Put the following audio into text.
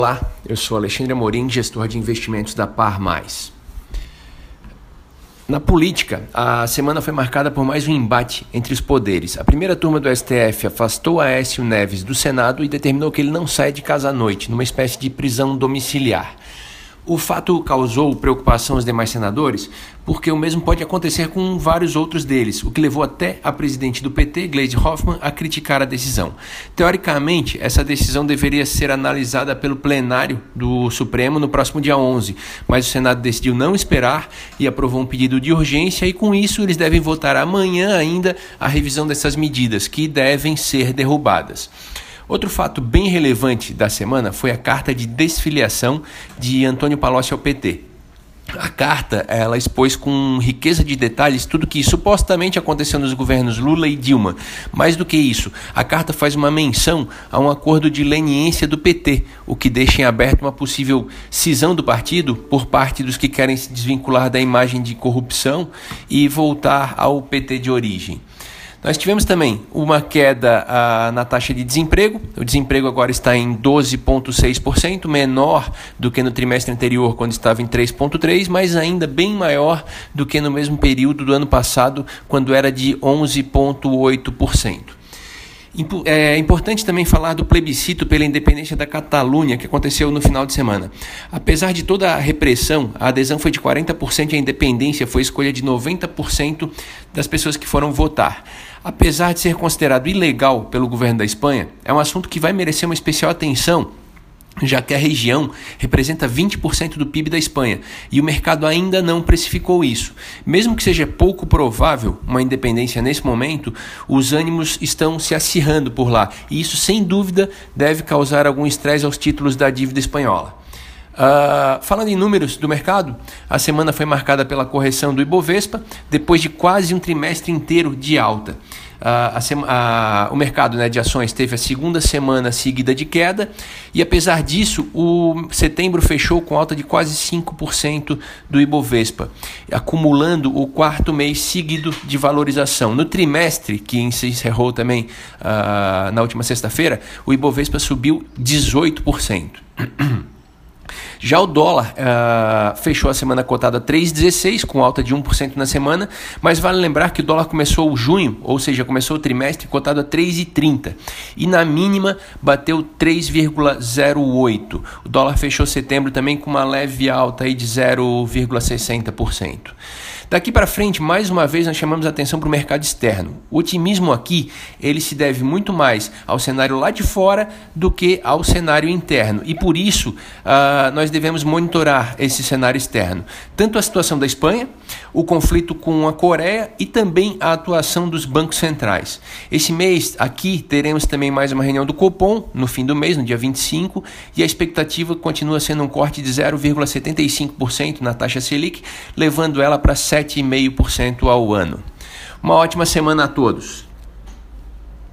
Olá, eu sou Alexandre Amorim, gestor de investimentos da Par Mais. Na política, a semana foi marcada por mais um embate entre os poderes. A primeira turma do STF afastou Aécio Neves do Senado e determinou que ele não saia de casa à noite, numa espécie de prisão domiciliar. O fato causou preocupação aos demais senadores, porque o mesmo pode acontecer com vários outros deles, o que levou até a presidente do PT, Gleisi Hoffmann, a criticar a decisão. Teoricamente, essa decisão deveria ser analisada pelo plenário do Supremo no próximo dia 11, mas o Senado decidiu não esperar e aprovou um pedido de urgência e, com isso, eles devem votar amanhã ainda a revisão dessas medidas, que devem ser derrubadas. Outro fato bem relevante da semana foi a carta de desfiliação de Antônio Palocci ao PT. A carta, ela expôs com riqueza de detalhes tudo que supostamente aconteceu nos governos Lula e Dilma. Mais do que isso, a carta faz uma menção a um acordo de leniência do PT, o que deixa em aberto uma possível cisão do partido por parte dos que querem se desvincular da imagem de corrupção e voltar ao PT de origem. Nós tivemos também uma queda na taxa de desemprego. O desemprego agora está em 12,6%, menor do que no trimestre anterior, quando estava em 3,3%, mas ainda bem maior do que no mesmo período do ano passado, quando era de 11,8%. É importante também falar do plebiscito pela independência da Catalunha, que aconteceu no final de semana. Apesar de toda a repressão, a adesão foi de 40% e a independência foi escolha de 90% das pessoas que foram votar. Apesar de ser considerado ilegal pelo governo da Espanha, é um assunto que vai merecer uma especial atenção, já que a região representa 20% do PIB da Espanha e o mercado ainda não precificou isso. Mesmo que seja pouco provável uma independência nesse momento, os ânimos estão se acirrando por lá e isso, sem dúvida, deve causar algum estresse aos títulos da dívida espanhola. Falando em números do mercado, a semana foi marcada pela correção do Ibovespa, depois de quase um trimestre inteiro de alta. O mercado de ações teve a segunda semana seguida de queda e, apesar disso, o setembro fechou com alta de quase 5% do Ibovespa, acumulando o quarto mês seguido de valorização. No trimestre, que se encerrou também na última sexta-feira, o Ibovespa subiu 18%. Já o dólar fechou a semana cotada a 3,16, com alta de 1% na semana, mas vale lembrar que o dólar começou junho, ou seja, começou o trimestre cotado a 3,30 e na mínima bateu 3,08. O dólar fechou setembro também com uma leve alta aí de 0,60%. Daqui para frente, mais uma vez, nós chamamos a atenção para o mercado externo. O otimismo aqui, ele se deve muito mais ao cenário lá de fora do que ao cenário interno. E por isso, nós devemos monitorar esse cenário externo. Tanto a situação da Espanha, o conflito com a Coreia e também a atuação dos bancos centrais. Esse mês aqui teremos também mais uma reunião do Copom, no fim do mês, no dia 25, e a expectativa continua sendo um corte de 0,75% na taxa Selic, levando ela para 7,5% ao ano. Uma ótima semana a todos.